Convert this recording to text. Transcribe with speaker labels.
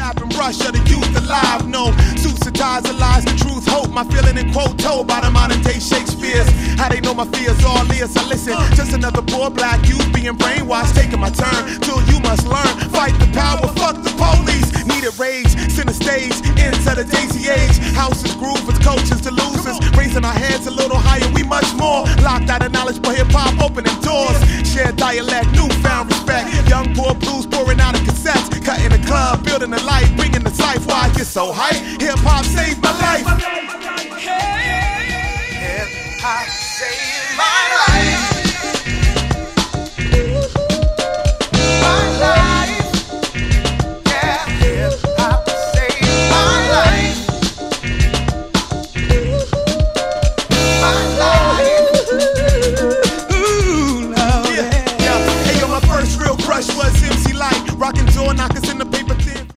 Speaker 1: rap and rush of the youth alive. No suits and ties of lies, the truth, hope. My feeling in quote told by the modern day Shakespeare's. How they know my fears all ears. I listen, just another poor black youth being brainwashed, taking my turn. Till you must learn, fight the power, fuck the police. Needed rage, center stage, into the daisy age. Houses, groovers, coaches to losers. Raising our heads a little higher, we much more. Locked out of knowledge for hip-hop, opening doors. Shared dialect, newfound respect. Young poor blues pouring out of cassettes. Cutting the club, building the light, bringing the life. Why I get so hyped? Hip-hop saved my life. Hip-hop saved my life.